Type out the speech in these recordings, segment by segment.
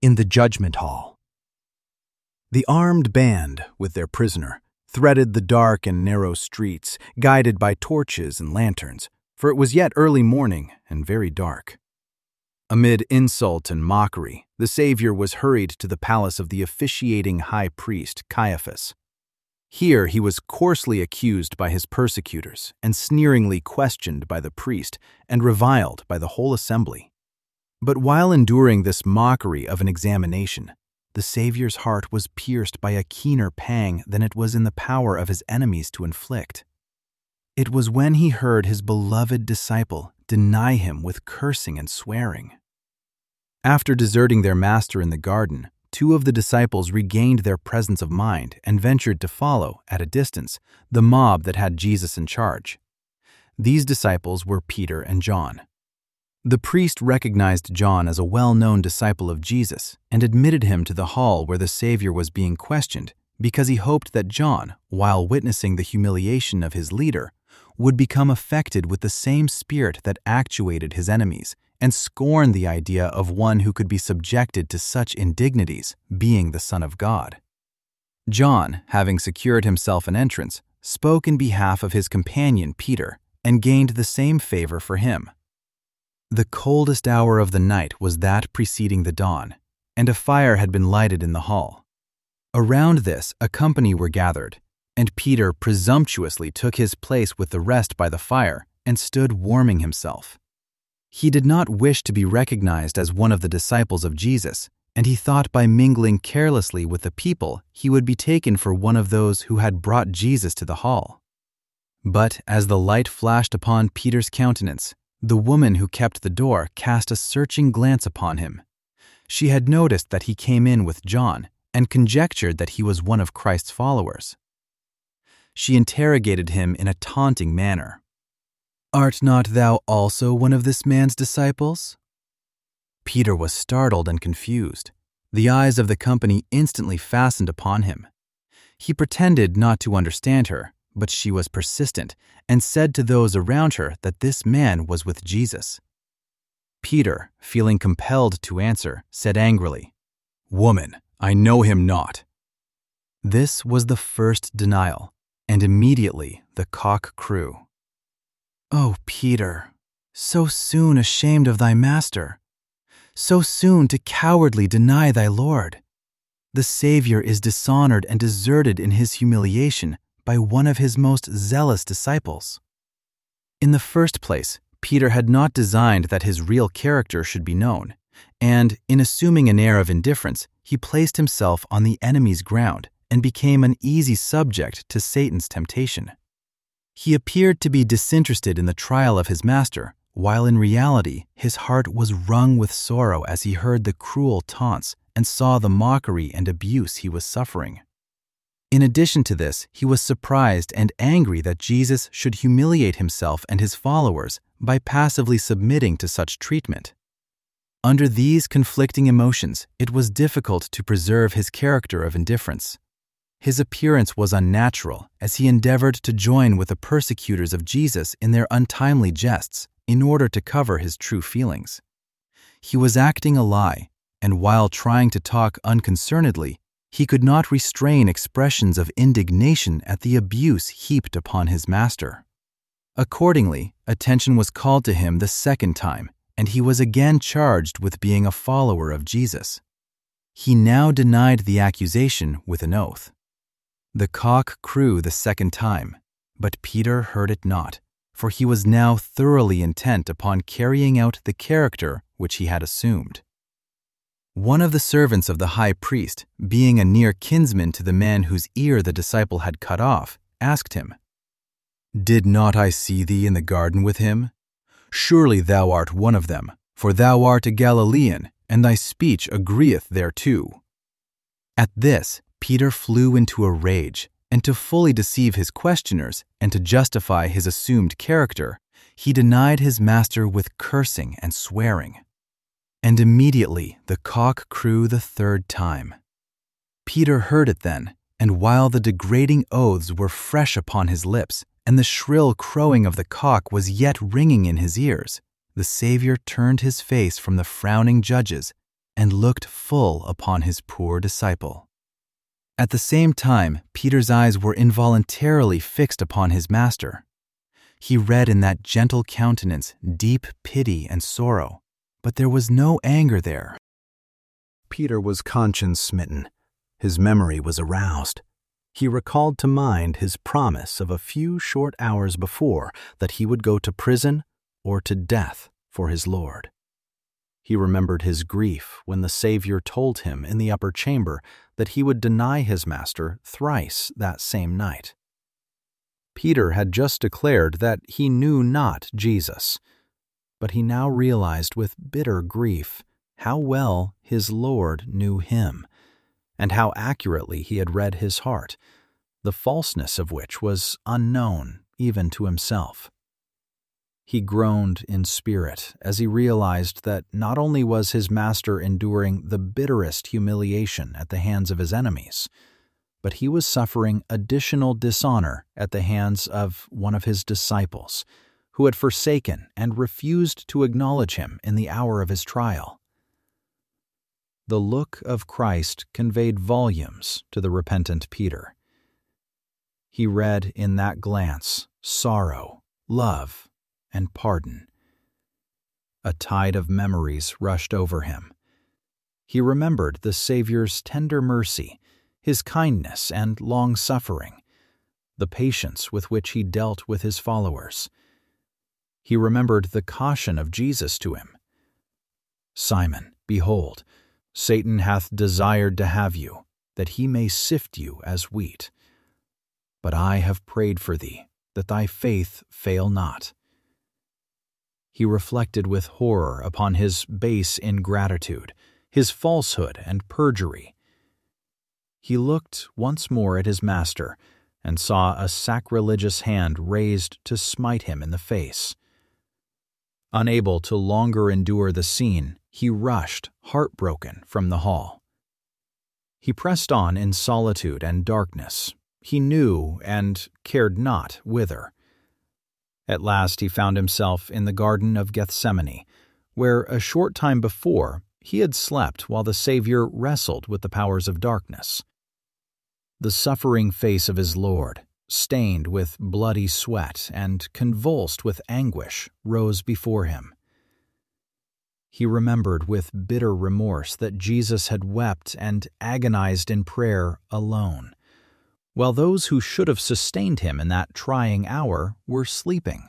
in the judgment hall. The armed band, with their prisoner, threaded the dark and narrow streets, guided by torches and lanterns, for it was yet early morning and very dark. Amid insult and mockery, the Savior was hurried to the palace of the officiating high priest, Caiaphas. Here he was coarsely accused by his persecutors and sneeringly questioned by the priest and reviled by the whole assembly. But while enduring this mockery of an examination, the Savior's heart was pierced by a keener pang than it was in the power of his enemies to inflict. It was when he heard his beloved disciple deny him with cursing and swearing. After deserting their master in the garden, 2 of the disciples regained their presence of mind and ventured to follow, at a distance, the mob that had Jesus in charge. These disciples were Peter and John. The priest recognized John as a well-known disciple of Jesus and admitted him to the hall where the Savior was being questioned because he hoped that John, while witnessing the humiliation of his leader, would become affected with the same spirit that actuated his enemies and scorn the idea of one who could be subjected to such indignities, being the Son of God. John, having secured himself an entrance, spoke in behalf of his companion Peter and gained the same favor for him. The coldest hour of the night was that preceding the dawn, and a fire had been lighted in the hall. Around this a company were gathered, and Peter presumptuously took his place with the rest by the fire and stood warming himself. He did not wish to be recognized as one of the disciples of Jesus, and he thought by mingling carelessly with the people he would be taken for one of those who had brought Jesus to the hall. But as the light flashed upon Peter's countenance, the woman who kept the door cast a searching glance upon him. She had noticed that he came in with John and conjectured that he was one of Christ's followers. She interrogated him in a taunting manner. "Art not thou also one of this man's disciples?" Peter was startled and confused. The eyes of the company instantly fastened upon him. He pretended not to understand her, but she was persistent and said to those around her that this man was with Jesus. Peter, feeling compelled to answer, said angrily, "Woman, I know him not." This was the first denial, and immediately the cock crew. "O Peter, so soon ashamed of thy master, so soon to cowardly deny thy Lord. The Savior is dishonored and deserted in his humiliation by one of his most zealous disciples." In the first place, Peter had not designed that his real character should be known, and, in assuming an air of indifference, he placed himself on the enemy's ground and became an easy subject to Satan's temptation. He appeared to be disinterested in the trial of his master, while in reality his heart was wrung with sorrow as he heard the cruel taunts and saw the mockery and abuse he was suffering. In addition to this, he was surprised and angry that Jesus should humiliate himself and his followers by passively submitting to such treatment. Under these conflicting emotions, it was difficult to preserve his character of indifference. His appearance was unnatural as he endeavored to join with the persecutors of Jesus in their untimely jests in order to cover his true feelings. He was acting a lie, and while trying to talk unconcernedly, he could not restrain expressions of indignation at the abuse heaped upon his master. Accordingly, attention was called to him the second time, and he was again charged with being a follower of Jesus. He now denied the accusation with an oath. The cock crew the second time, but Peter heard it not, for he was now thoroughly intent upon carrying out the character which he had assumed. One of the servants of the high priest, being a near kinsman to the man whose ear the disciple had cut off, asked him, "Did not I see thee in the garden with him? Surely thou art one of them, for thou art a Galilean, and thy speech agreeth thereto." At this, Peter flew into a rage, and to fully deceive his questioners and to justify his assumed character, he denied his master with cursing and swearing. And immediately the cock crew the third time. Peter heard it then, and while the degrading oaths were fresh upon his lips, and the shrill crowing of the cock was yet ringing in his ears, the Savior turned his face from the frowning judges and looked full upon his poor disciple. At the same time, Peter's eyes were involuntarily fixed upon his master. He read in that gentle countenance deep pity and sorrow, but there was no anger there. Peter was conscience-smitten. His memory was aroused. He recalled to mind his promise of a few short hours before that he would go to prison or to death for his Lord. He remembered his grief when the Savior told him in the upper chamber that he would deny his master thrice that same night. Peter had just declared that he knew not Jesus, but he now realized with bitter grief how well his Lord knew him, and how accurately he had read his heart, the falseness of which was unknown even to himself. He groaned in spirit as he realized that not only was his master enduring the bitterest humiliation at the hands of his enemies, but he was suffering additional dishonor at the hands of one of his disciples, who had forsaken and refused to acknowledge him in the hour of his trial. The look of Christ conveyed volumes to the repentant Peter. He read in that glance sorrow, love, and pardon. A tide of memories rushed over him. He remembered the Savior's tender mercy, his kindness and long-suffering, the patience with which he dealt with his followers. He remembered the caution of Jesus to him. "Simon, behold, Satan hath desired to have you, that he may sift you as wheat. But I have prayed for thee, that thy faith fail not." He reflected with horror upon his base ingratitude, his falsehood and perjury. He looked once more at his master and saw a sacrilegious hand raised to smite him in the face. Unable to longer endure the scene, he rushed, heartbroken, from the hall. He pressed on in solitude and darkness. He knew and cared not whither. At last he found himself in the Garden of Gethsemane, where a short time before he had slept while the Savior wrestled with the powers of darkness. The suffering face of his Lord, stained with bloody sweat and convulsed with anguish, rose before him. He remembered with bitter remorse that Jesus had wept and agonized in prayer alone, while those who should have sustained him in that trying hour were sleeping.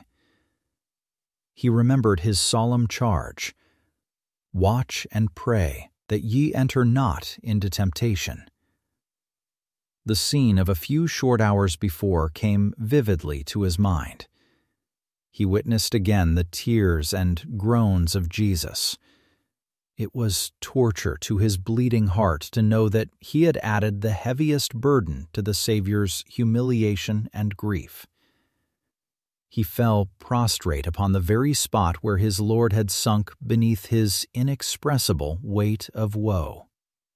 He remembered his solemn charge, "Watch and pray, that ye enter not into temptation." The scene of a few short hours before came vividly to his mind. He witnessed again the tears and groans of Jesus. It was torture to his bleeding heart to know that he had added the heaviest burden to the Savior's humiliation and grief. He fell prostrate upon the very spot where his Lord had sunk beneath his inexpressible weight of woe.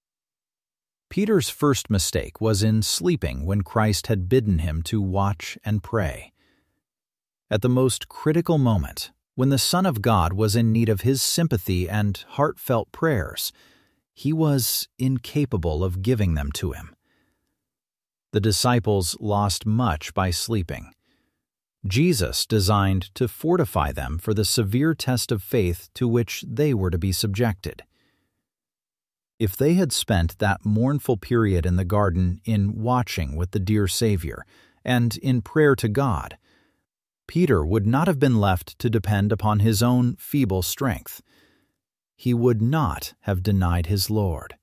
Peter's first mistake was in sleeping when Christ had bidden him to watch and pray. At the most critical moment, when the Son of God was in need of his sympathy and heartfelt prayers, he was incapable of giving them to him. The disciples lost much by sleeping. Jesus designed to fortify them for the severe test of faith to which they were to be subjected. If they had spent that mournful period in the garden in watching with the dear Savior and in prayer to God, Peter would not have been left to depend upon his own feeble strength. He would not have denied his Lord.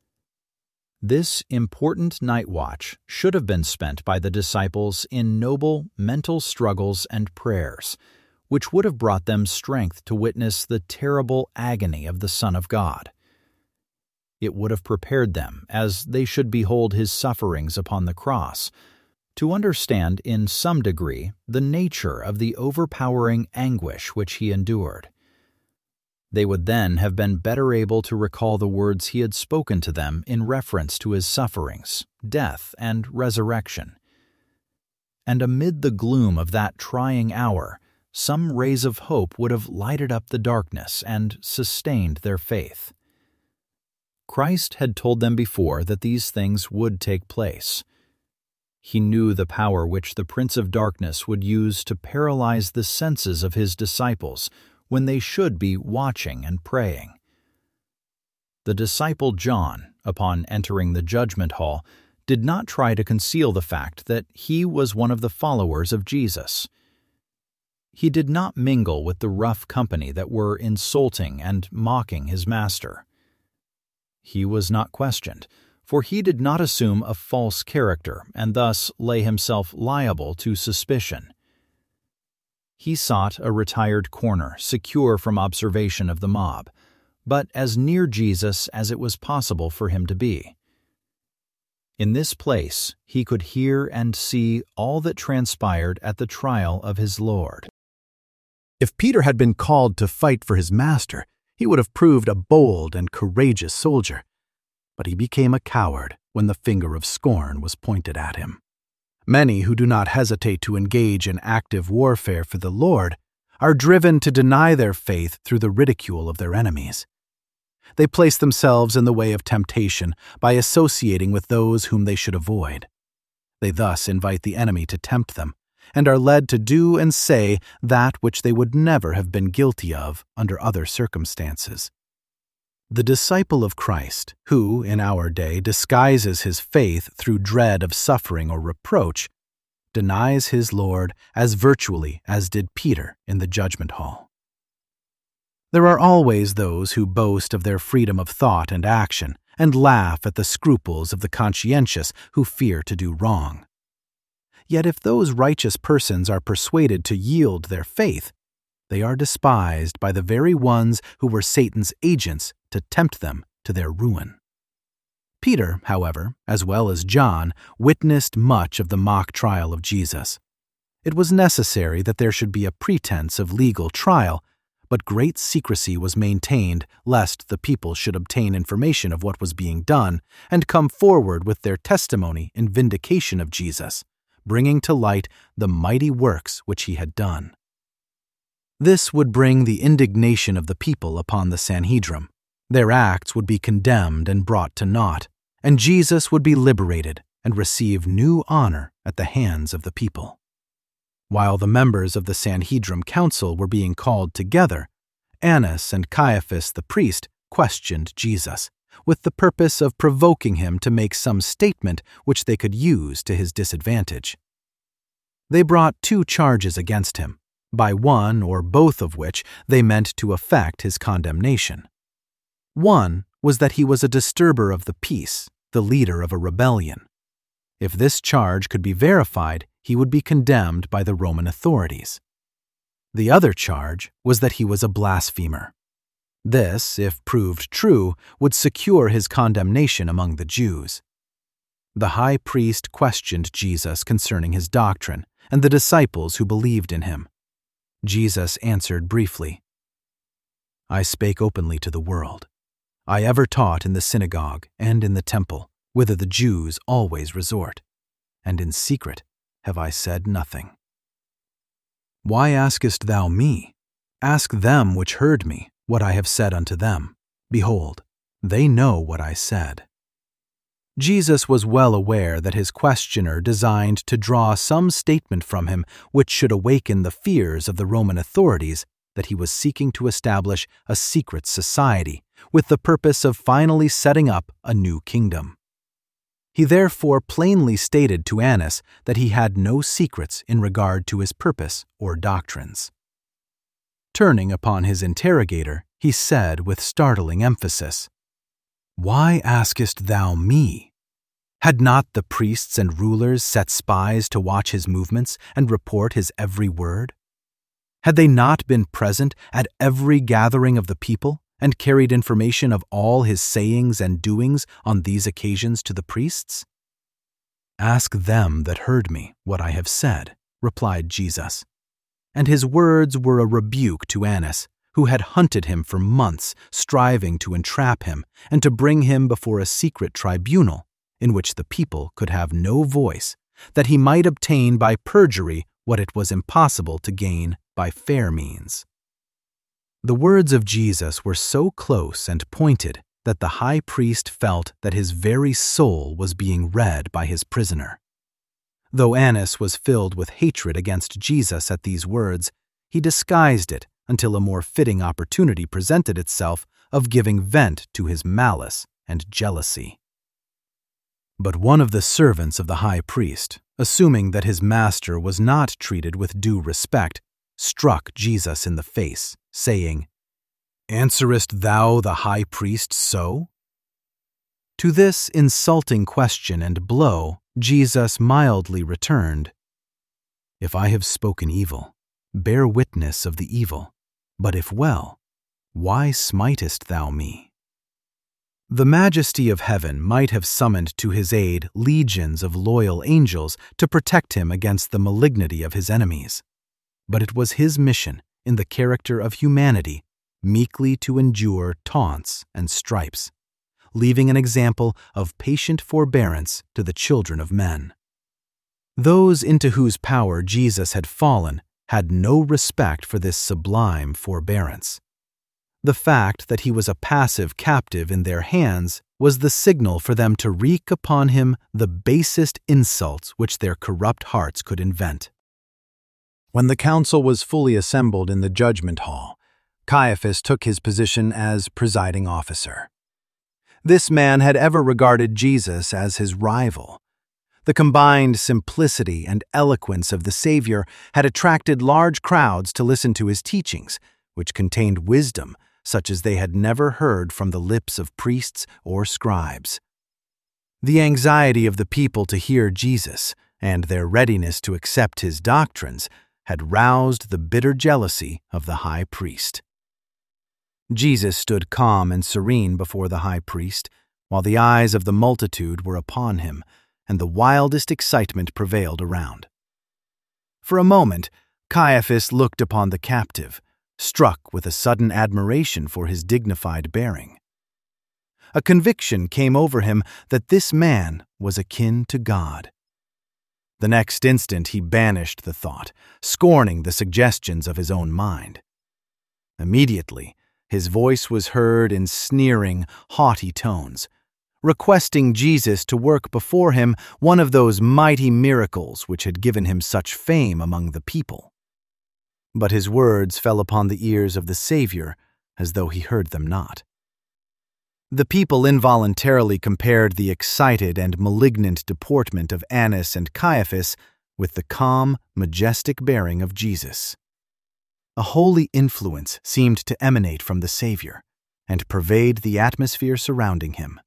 This important night watch should have been spent by the disciples in noble mental struggles and prayers, which would have brought them strength to witness the terrible agony of the Son of God. It would have prepared them, as they should behold his sufferings upon the cross, to understand in some degree the nature of the overpowering anguish which he endured. They would then have been better able to recall the words he had spoken to them in reference to his sufferings, death, and resurrection. And amid the gloom of that trying hour, some rays of hope would have lighted up the darkness and sustained their faith. Christ had told them before that these things would take place. He knew the power which the Prince of Darkness would use to paralyze the senses of his disciples when they should be watching and praying. The disciple John, upon entering the judgment hall, did not try to conceal the fact that he was one of the followers of Jesus. He did not mingle with the rough company that were insulting and mocking his master. He was not questioned, for he did not assume a false character and thus lay himself liable to suspicion. He sought a retired corner, secure from observation of the mob, but as near Jesus as it was possible for him to be. In this place he could hear and see all that transpired at the trial of his Lord. If Peter had been called to fight for his master, he would have proved a bold and courageous soldier. But he became a coward when the finger of scorn was pointed at him. Many who do not hesitate to engage in active warfare for the Lord are driven to deny their faith through the ridicule of their enemies. They place themselves in the way of temptation by associating with those whom they should avoid. They thus invite the enemy to tempt them, and are led to do and say that which they would never have been guilty of under other circumstances. The disciple of Christ, who, in our day, disguises his faith through dread of suffering or reproach, denies his Lord as virtually as did Peter in the judgment hall. There are always those who boast of their freedom of thought and action, and laugh at the scruples of the conscientious who fear to do wrong. Yet if those righteous persons are persuaded to yield their faith, they are despised by the very ones who were Satan's agents to tempt them to their ruin. Peter, however, as well as John, witnessed much of the mock trial of Jesus. It was necessary that there should be a pretense of legal trial, but great secrecy was maintained lest the people should obtain information of what was being done and come forward with their testimony in vindication of Jesus, bringing to light the mighty works which he had done. This would bring the indignation of the people upon the Sanhedrim. Their acts would be condemned and brought to naught, and Jesus would be liberated and receive new honor at the hands of the people. While the members of the Sanhedrim council were being called together, Annas and Caiaphas the priest questioned Jesus, with the purpose of provoking him to make some statement which they could use to his disadvantage. They brought 2 charges against him, by one or both of which they meant to effect his condemnation. One was that he was a disturber of the peace, the leader of a rebellion. If this charge could be verified, he would be condemned by the Roman authorities. The other charge was that he was a blasphemer. This, if proved true, would secure his condemnation among the Jews. The high priest questioned Jesus concerning his doctrine and the disciples who believed in him. Jesus answered briefly, "I spake openly to the world. I ever taught in the synagogue and in the temple, whither the Jews always resort, and in secret have I said nothing. Why askest thou me? Ask them which heard me what I have said unto them. Behold, they know what I said." Jesus was well aware that his questioner designed to draw some statement from him which should awaken the fears of the Roman authorities that he was seeking to establish a secret society with the purpose of finally setting up a new kingdom. He therefore plainly stated to Annas that he had no secrets in regard to his purpose or doctrines. Turning upon his interrogator, he said with startling emphasis, "Why askest thou me? Had not the priests and rulers set spies to watch his movements and report his every word? Had they not been present at every gathering of the people and carried information of all his sayings and doings on these occasions to the priests?" "Ask them that heard me what I have said," replied Jesus. And his words were a rebuke to Annas, who had hunted him for months, striving to entrap him and to bring him before a secret tribunal in which the people could have no voice, that he might obtain by perjury what it was impossible to gain by fair means. The words of Jesus were so close and pointed that the high priest felt that his very soul was being read by his prisoner. Though Annas was filled with hatred against Jesus at these words, he disguised it until a more fitting opportunity presented itself of giving vent to his malice and jealousy. But one of the servants of the high priest, assuming that his master was not treated with due respect, struck Jesus in the face, saying, "Answerest thou the high priest so?" To this insulting question and blow, Jesus mildly returned, "If I have spoken evil, bear witness of the evil, but if well, why smitest thou me?" The majesty of heaven might have summoned to his aid legions of loyal angels to protect him against the malignity of his enemies, but it was his mission, in the character of humanity, meekly to endure taunts and stripes, leaving an example of patient forbearance to the children of men. Those into whose power Jesus had fallen had no respect for this sublime forbearance. The fact that he was a passive captive in their hands was the signal for them to wreak upon him the basest insults which their corrupt hearts could invent. When the council was fully assembled in the judgment hall, Caiaphas took his position as presiding officer. This man had ever regarded Jesus as his rival. The combined simplicity and eloquence of the Savior had attracted large crowds to listen to his teachings, which contained wisdom such as they had never heard from the lips of priests or scribes. The anxiety of the people to hear Jesus and their readiness to accept his doctrines had roused the bitter jealousy of the high priest. Jesus stood calm and serene before the high priest, while the eyes of the multitude were upon him, and the wildest excitement prevailed around. For a moment, Caiaphas looked upon the captive, struck with a sudden admiration for his dignified bearing. A conviction came over him that this man was akin to God. The next instant he banished the thought, scorning the suggestions of his own mind. Immediately, his voice was heard in sneering, haughty tones, requesting Jesus to work before him one of those mighty miracles which had given him such fame among the people. But his words fell upon the ears of the Savior as though he heard them not. The people involuntarily compared the excited and malignant deportment of Annas and Caiaphas with the calm, majestic bearing of Jesus. A holy influence seemed to emanate from the Savior and pervade the atmosphere surrounding him.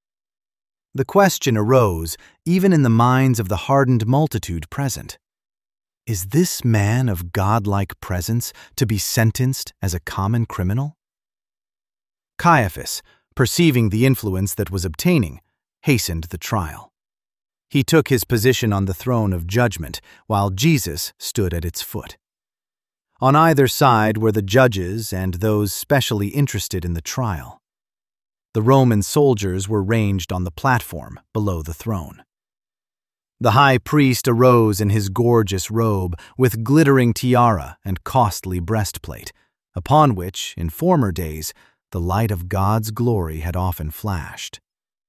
The question arose even in the minds of the hardened multitude present. Is this man of godlike presence to be sentenced as a common criminal? Caiaphas, perceiving the influence that was obtaining, hastened the trial. He took his position on the throne of judgment, while Jesus stood at its foot. On either side were the judges and those specially interested in the trial. The Roman soldiers were ranged on the platform below the throne. The high priest arose in his gorgeous robe with glittering tiara and costly breastplate, upon which, in former days, the light of God's glory had often flashed.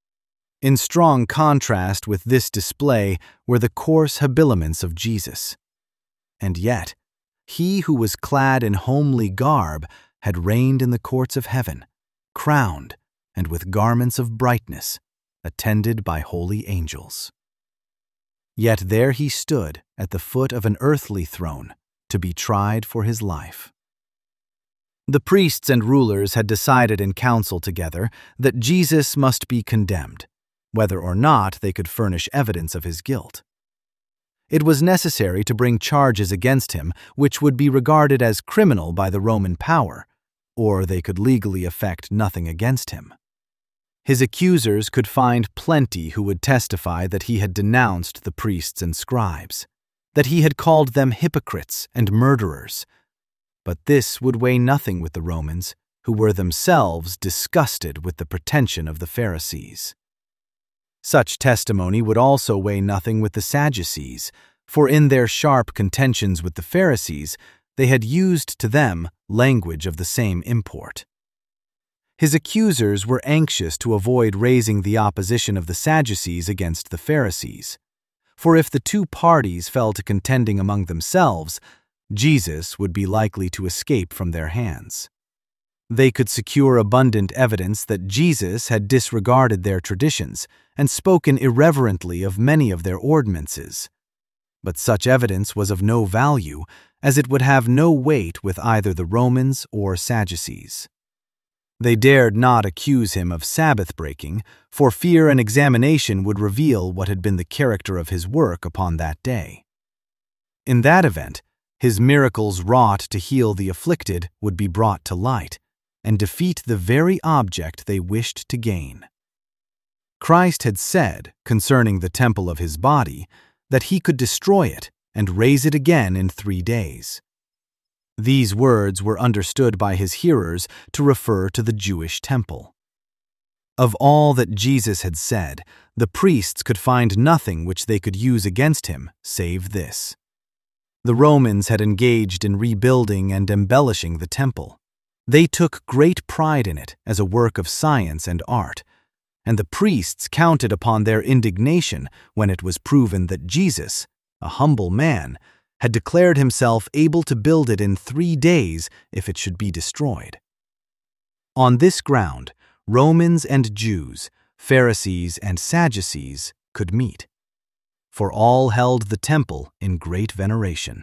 In strong contrast with this display were the coarse habiliments of Jesus. And yet, he who was clad in homely garb had reigned in the courts of heaven, crowned and with garments of brightness, attended by holy angels. Yet there he stood at the foot of an earthly throne to be tried for his life. The priests and rulers had decided in council together that Jesus must be condemned, whether or not they could furnish evidence of his guilt. It was necessary to bring charges against him which would be regarded as criminal by the Roman power, or they could legally effect nothing against him. His accusers could find plenty who would testify that he had denounced the priests and scribes, that he had called them hypocrites and murderers. But this would weigh nothing with the Romans, who were themselves disgusted with the pretension of the Pharisees. Such testimony would also weigh nothing with the Sadducees, for in their sharp contentions with the Pharisees, they had used to them language of the same import. His accusers were anxious to avoid raising the opposition of the Sadducees against the Pharisees. For if the two parties fell to contending among themselves, Jesus would be likely to escape from their hands. They could secure abundant evidence that Jesus had disregarded their traditions and spoken irreverently of many of their ordinances. But such evidence was of no value, as it would have no weight with either the Romans or Sadducees. They dared not accuse him of Sabbath breaking, for fear an examination would reveal what had been the character of his work upon that day. In that event, his miracles wrought to heal the afflicted would be brought to light, and defeat the very object they wished to gain. Christ had said, concerning the temple of his body, that he could destroy it and raise it again in 3 days. These words were understood by his hearers to refer to the Jewish temple. Of all that Jesus had said, the priests could find nothing which they could use against him save this. The Romans had engaged in rebuilding and embellishing the temple. They took great pride in it as a work of science and art, and the priests counted upon their indignation when it was proven that Jesus, a humble man, had declared himself able to build it in 3 days if it should be destroyed. On this ground, Romans and Jews, Pharisees and Sadducees could meet, for all held the temple in great veneration.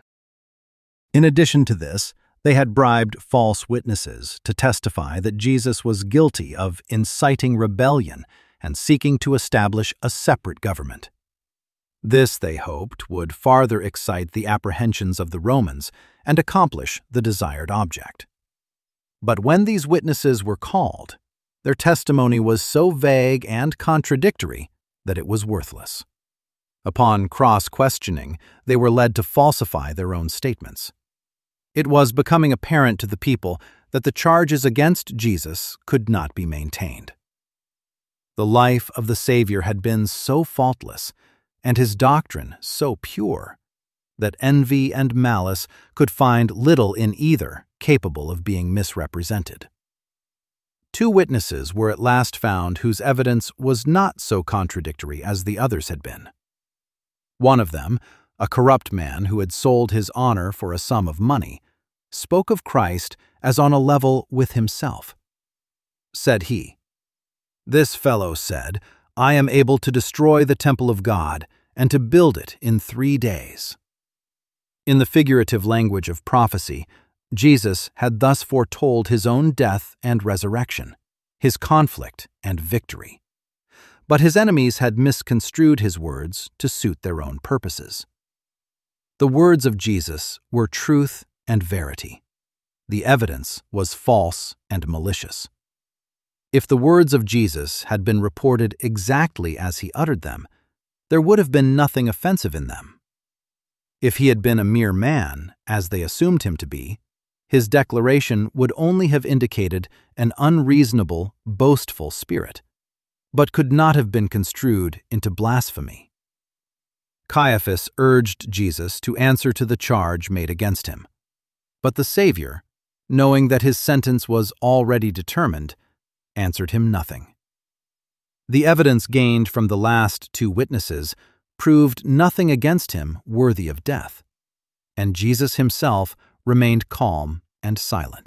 In addition to this, they had bribed false witnesses to testify that Jesus was guilty of inciting rebellion and seeking to establish a separate government. This, they hoped, would farther excite the apprehensions of the Romans and accomplish the desired object. But when these witnesses were called, their testimony was so vague and contradictory that it was worthless. Upon cross-questioning, they were led to falsify their own statements. It was becoming apparent to the people that the charges against Jesus could not be maintained. The life of the Savior had been so faultless, and his doctrine so pure, that envy and malice could find little in either capable of being misrepresented. 2 witnesses were at last found whose evidence was not so contradictory as the others had been. One of them, a corrupt man who had sold his honor for a sum of money, spoke of Christ as on a level with himself. Said he, "This fellow said, 'I am able to destroy the temple of God and to build it in 3 days.'" In the figurative language of prophecy, Jesus had thus foretold his own death and resurrection, his conflict and victory. But his enemies had misconstrued his words to suit their own purposes. The words of Jesus were truth and verity. The evidence was false and malicious. If the words of Jesus had been reported exactly as he uttered them, there would have been nothing offensive in them. If he had been a mere man, as they assumed him to be, his declaration would only have indicated an unreasonable, boastful spirit, but could not have been construed into blasphemy. Caiaphas urged Jesus to answer to the charge made against him. But the Savior, knowing that his sentence was already determined, answered him nothing. The evidence gained from the last 2 witnesses proved nothing against him worthy of death, and Jesus himself remained calm and silent.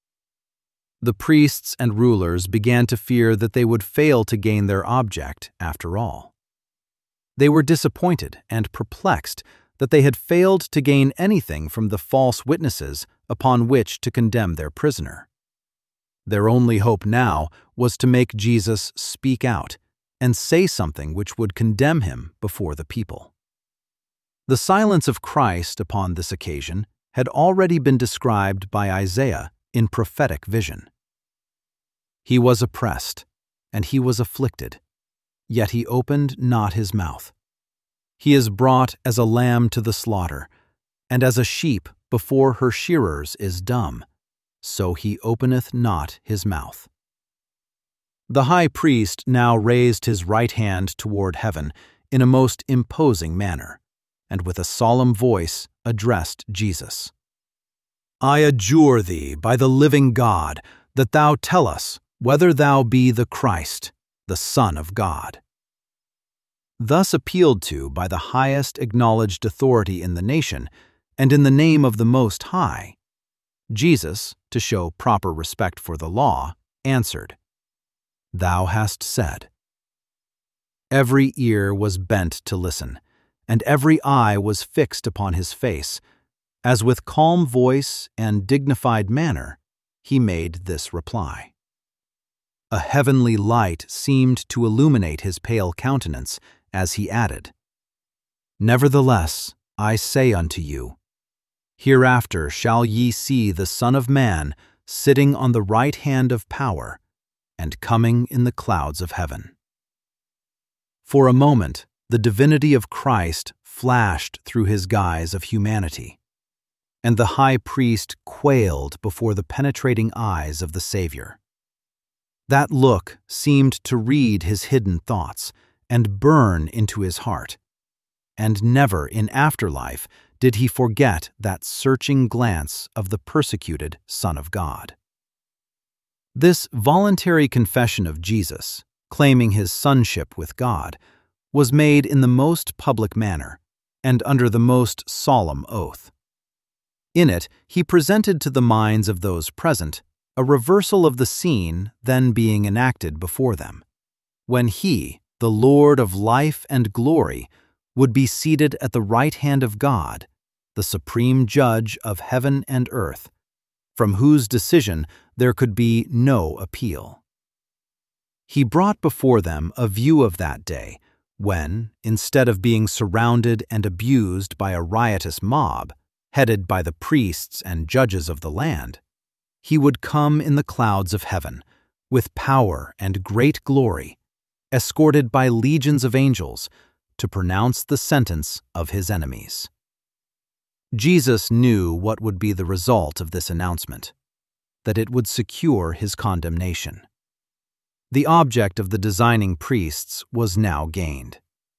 The priests and rulers began to fear that they would fail to gain their object after all. They were disappointed and perplexed that they had failed to gain anything from the false witnesses upon which to condemn their prisoner. Their only hope now was to make Jesus speak out and say something which would condemn him before the people. The silence of Christ upon this occasion had already been described by Isaiah in prophetic vision. "He was oppressed, and he was afflicted, yet he opened not his mouth. He is brought as a lamb to the slaughter, and as a sheep before her shearers is dumb, so he openeth not his mouth." The high priest now raised his right hand toward heaven in a most imposing manner, and with a solemn voice addressed Jesus. "I adjure thee by the living God that thou tell us whether thou be the Christ, the Son of God." Thus appealed to by the highest acknowledged authority in the nation, and in the name of the Most High, Jesus, to show proper respect for the law, answered, "Thou hast said." Every ear was bent to listen, and every eye was fixed upon his face, as with calm voice and dignified manner he made this reply. A heavenly light seemed to illuminate his pale countenance as he added, "Nevertheless, I say unto you, hereafter shall ye see the Son of Man sitting on the right hand of power and coming in the clouds of heaven." For a moment, the divinity of Christ flashed through his guise of humanity, and the high priest quailed before the penetrating eyes of the Savior. That look seemed to read his hidden thoughts and burn into his heart, and never in afterlife did he forget that searching glance of the persecuted Son of God. This voluntary confession of Jesus, claiming his sonship with God, was made in the most public manner and under the most solemn oath. In it, he presented to the minds of those present a reversal of the scene then being enacted before them, when he, the Lord of life and glory, would be seated at the right hand of God, the supreme judge of heaven and earth, from whose decision there could be no appeal. He brought before them a view of that day when, instead of being surrounded and abused by a riotous mob, headed by the priests and judges of the land, he would come in the clouds of heaven, with power and great glory, escorted by legions of angels, to pronounce the sentence of his enemies. Jesus knew what would be the result of this announcement, that it would secure his condemnation. The object of the designing priests was now gained.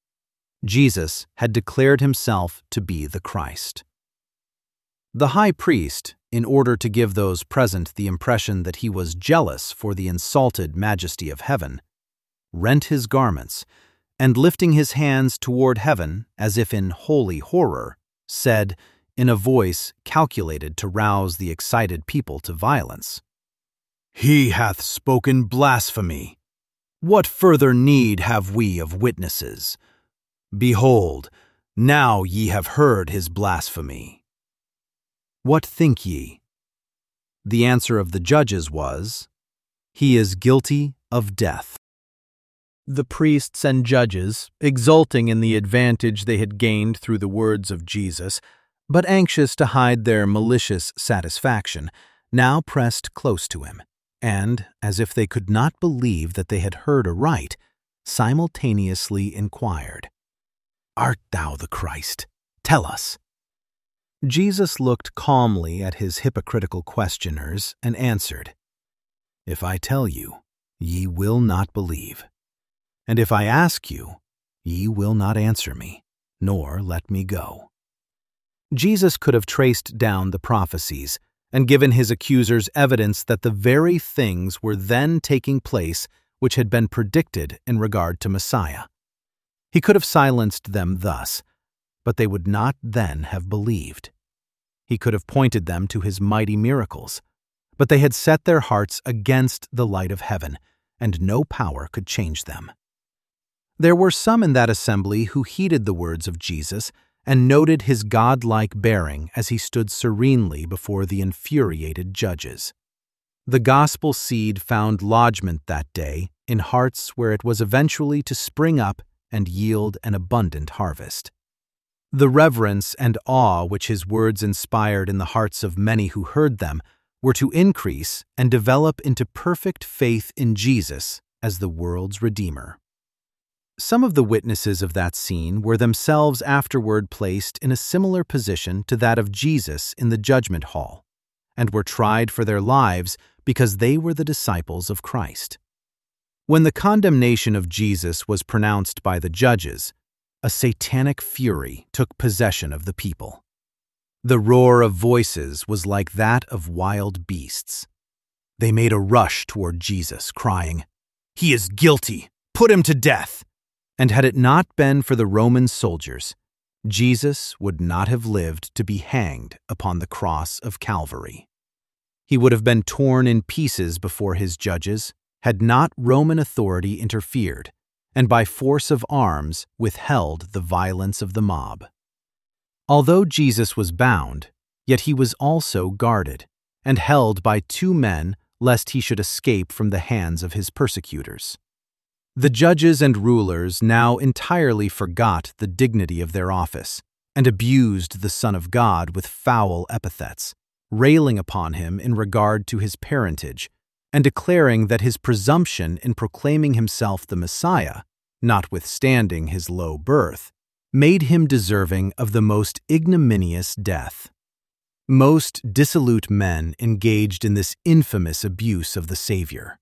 Jesus had declared himself to be the Christ. The high priest, in order to give those present the impression that he was jealous for the insulted majesty of heaven, rent his garments, and lifting his hands toward heaven as if in holy horror, said, in a voice calculated to rouse the excited people to violence, "He hath spoken blasphemy. What further need have we of witnesses? Behold, now ye have heard his blasphemy. What think ye?" The answer of the judges was, "He is guilty of death." The priests and judges, exulting in the advantage they had gained through the words of Jesus, but anxious to hide their malicious satisfaction, now pressed close to him, and, as if they could not believe that they had heard aright, simultaneously inquired, "Art thou the Christ? Tell us." Jesus looked calmly at his hypocritical questioners and answered, "If I tell you, ye will not believe. And if I ask you, ye will not answer me, nor let me go." Jesus could have traced down the prophecies and given his accusers evidence that the very things were then taking place which had been predicted in regard to Messiah. He could have silenced them thus, but they would not then have believed. He could have pointed them to his mighty miracles, but they had set their hearts against the light of heaven, and no power could change them. There were some in that assembly who heeded the words of Jesus and noted his godlike bearing as he stood serenely before the infuriated judges. The gospel seed found lodgment that day in hearts where it was eventually to spring up and yield an abundant harvest. The reverence and awe which his words inspired in the hearts of many who heard them were to increase and develop into perfect faith in Jesus as the world's Redeemer. Some of the witnesses of that scene were themselves afterward placed in a similar position to that of Jesus in the judgment hall, and were tried for their lives because they were the disciples of Christ. When the condemnation of Jesus was pronounced by the judges, a satanic fury took possession of the people. The roar of voices was like that of wild beasts. They made a rush toward Jesus, crying, "He is guilty! Put him to death!" And had it not been for the Roman soldiers, Jesus would not have lived to be hanged upon the cross of Calvary. He would have been torn in pieces before his judges, had not Roman authority interfered, and by force of arms withheld the violence of the mob. Although Jesus was bound, yet he was also guarded, and held by 2 men lest he should escape from the hands of his persecutors. The judges and rulers now entirely forgot the dignity of their office, and abused the Son of God with foul epithets, railing upon him in regard to his parentage, and declaring that his presumption in proclaiming himself the Messiah, notwithstanding his low birth, made him deserving of the most ignominious death. Most dissolute men engaged in this infamous abuse of the Savior.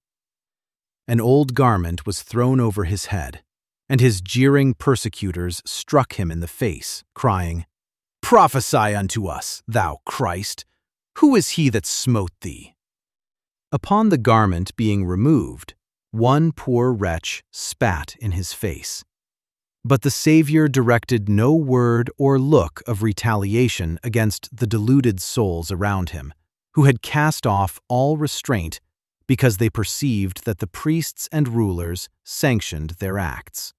An old garment was thrown over his head, and his jeering persecutors struck him in the face, crying, "Prophesy unto us, thou Christ! Who is he that smote thee?" Upon the garment being removed, one poor wretch spat in his face. But the Savior directed no word or look of retaliation against the deluded souls around him, who had cast off all restraint because they perceived that the priests and rulers sanctioned their acts.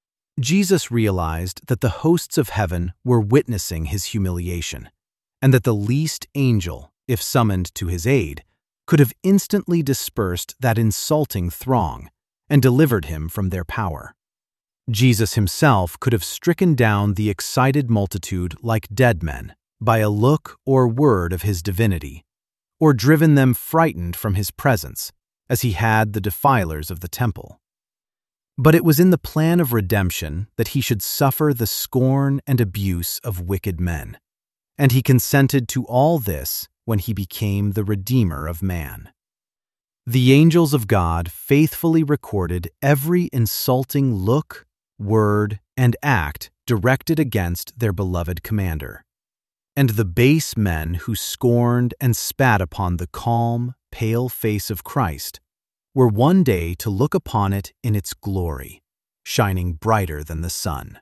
Jesus realized that the hosts of heaven were witnessing his humiliation, and that the least angel, if summoned to his aid, could have instantly dispersed that insulting throng and delivered him from their power. Jesus himself could have stricken down the excited multitude like dead men by a look or word of his divinity, or driven them frightened from his presence, as he had the defilers of the temple. But it was in the plan of redemption that he should suffer the scorn and abuse of wicked men, and he consented to all this when he became the Redeemer of man. The angels of God faithfully recorded every insulting look, word, and act directed against their beloved commander. And the base men who scorned and spat upon the calm, pale face of Christ were one day to look upon it in its glory, shining brighter than the sun.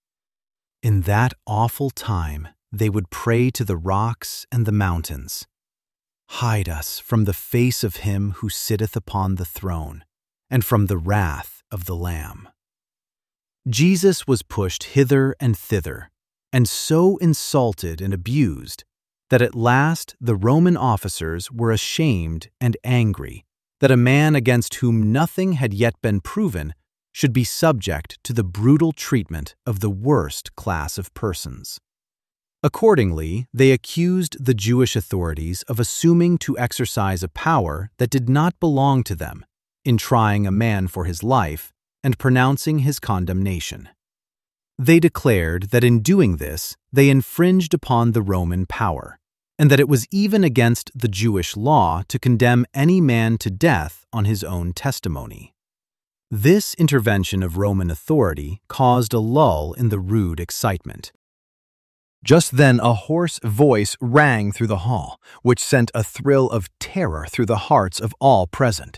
In that awful time, they would pray to the rocks and the mountains, "Hide us from the face of him who sitteth upon the throne, and from the wrath of the Lamb." Jesus was pushed hither and thither, and so insulted and abused that at last the Roman officers were ashamed and angry that a man against whom nothing had yet been proven should be subject to the brutal treatment of the worst class of persons. Accordingly, they accused the Jewish authorities of assuming to exercise a power that did not belong to them in trying a man for his life and pronouncing his condemnation. They declared that in doing this, they infringed upon the Roman power, and that it was even against the Jewish law to condemn any man to death on his own testimony. This intervention of Roman authority caused a lull in the rude excitement. Just then a hoarse voice rang through the hall, which sent a thrill of terror through the hearts of all present.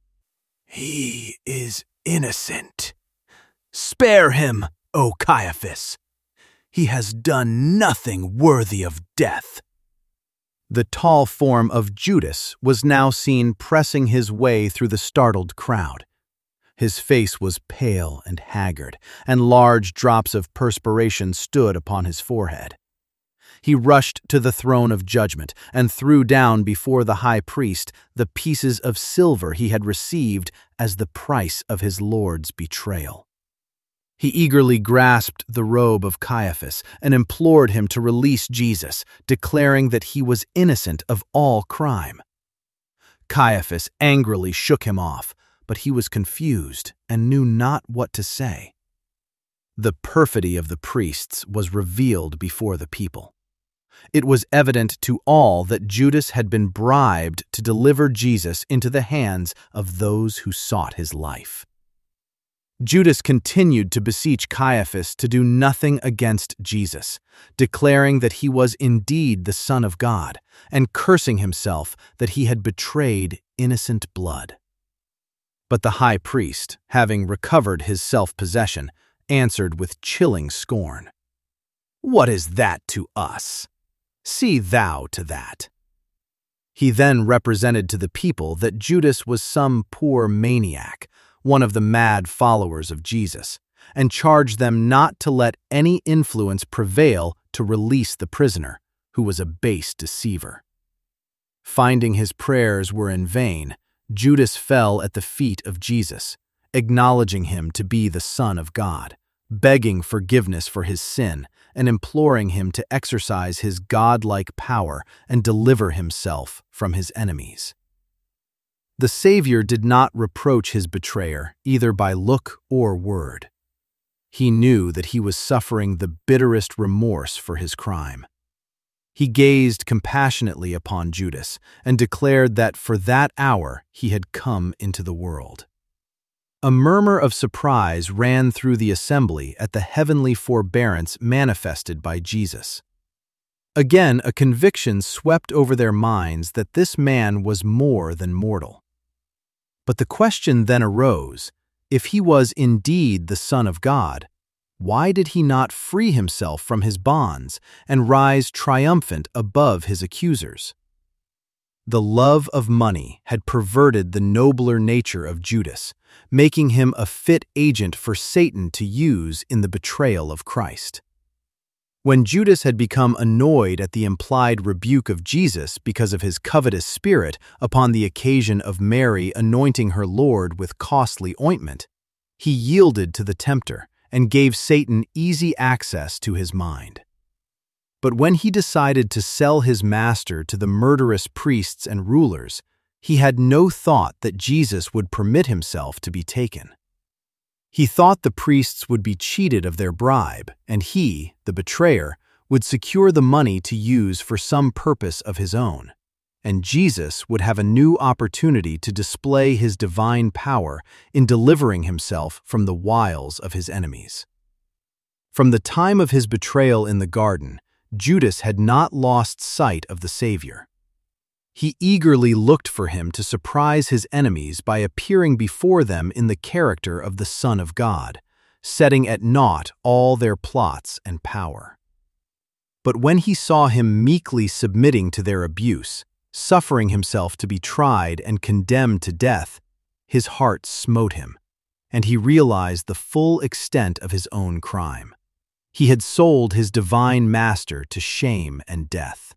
"He is innocent. Spare him, O Caiaphas! He has done nothing worthy of death." The tall form of Judas was now seen pressing his way through the startled crowd. His face was pale and haggard, and large drops of perspiration stood upon his forehead. He rushed to the throne of judgment and threw down before the high priest the pieces of silver he had received as the price of his Lord's betrayal. He eagerly grasped the robe of Caiaphas and implored him to release Jesus, declaring that he was innocent of all crime. Caiaphas angrily shook him off, but he was confused and knew not what to say. The perfidy of the priests was revealed before the people. It was evident to all that Judas had been bribed to deliver Jesus into the hands of those who sought his life. Judas continued to beseech Caiaphas to do nothing against Jesus, declaring that he was indeed the Son of God, and cursing himself that he had betrayed innocent blood. But the high priest, having recovered his self-possession, answered with chilling scorn, "What is that to us? See thou to that." He then represented to the people that Judas was some poor maniac, one of the mad followers of Jesus, and charged them not to let any influence prevail to release the prisoner, who was a base deceiver. Finding his prayers were in vain, Judas fell at the feet of Jesus, acknowledging him to be the Son of God, begging forgiveness for his sin, and imploring him to exercise his godlike power and deliver himself from his enemies. The Savior did not reproach his betrayer either by look or word. He knew that he was suffering the bitterest remorse for his crime. He gazed compassionately upon Judas and declared that for that hour he had come into the world. A murmur of surprise ran through the assembly at the heavenly forbearance manifested by Jesus. Again, a conviction swept over their minds that this man was more than mortal. But the question then arose, if he was indeed the Son of God, why did he not free himself from his bonds and rise triumphant above his accusers? The love of money had perverted the nobler nature of Judas, making him a fit agent for Satan to use in the betrayal of Christ. When Judas had become annoyed at the implied rebuke of Jesus because of his covetous spirit upon the occasion of Mary anointing her Lord with costly ointment, he yielded to the tempter and gave Satan easy access to his mind. But when he decided to sell his master to the murderous priests and rulers, he had no thought that Jesus would permit himself to be taken. He thought the priests would be cheated of their bribe, and he, the betrayer, would secure the money to use for some purpose of his own, and Jesus would have a new opportunity to display his divine power in delivering himself from the wiles of his enemies. From the time of his betrayal in the garden, Judas had not lost sight of the Savior. He eagerly looked for him to surprise his enemies by appearing before them in the character of the Son of God, setting at naught all their plots and power. But when he saw him meekly submitting to their abuse, suffering himself to be tried and condemned to death, his heart smote him, and he realized the full extent of his own crime. He had sold his divine master to shame and death.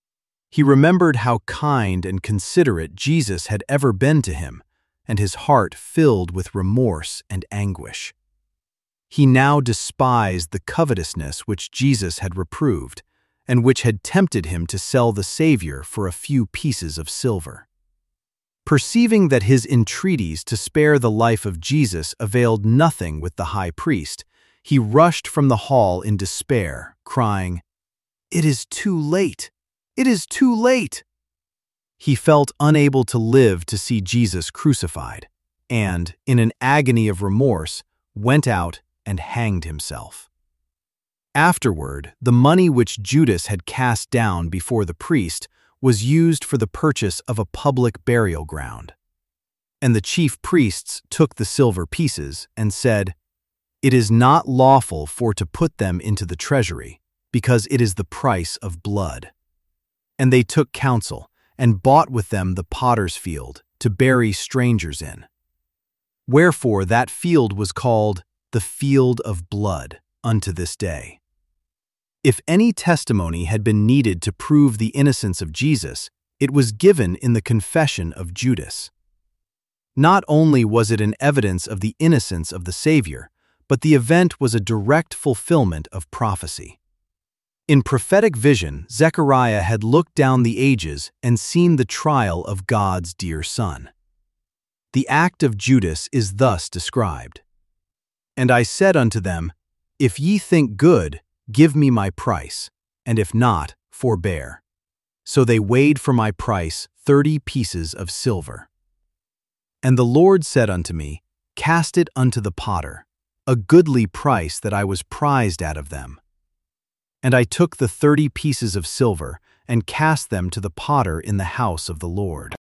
He remembered how kind and considerate Jesus had ever been to him, and his heart filled with remorse and anguish. He now despised the covetousness which Jesus had reproved, and which had tempted him to sell the Savior for a few pieces of silver. Perceiving that his entreaties to spare the life of Jesus availed nothing with the high priest, he rushed from the hall in despair, crying, "It is too late! It is too late!" He felt unable to live to see Jesus crucified, and, in an agony of remorse, went out and hanged himself. Afterward, the money which Judas had cast down before the priest was used for the purchase of a public burial ground. And the chief priests took the silver pieces and said, "It is not lawful for to put them into the treasury, because it is the price of blood." And they took counsel, and bought with them the potter's field, to bury strangers in. Wherefore that field was called the field of blood unto this day. If any testimony had been needed to prove the innocence of Jesus, it was given in the confession of Judas. Not only was it an evidence of the innocence of the Savior, but the event was a direct fulfillment of prophecy. In prophetic vision, Zechariah had looked down the ages and seen the trial of God's dear Son. The act of Judas is thus described. "And I said unto them, If ye think good, give me my price, and if not, forbear. So they weighed for my price 30 pieces of silver. And the Lord said unto me, cast it unto the potter, a goodly price that I was prized out of them. And I took the 30 pieces of silver, and cast them to the potter in the house of the Lord.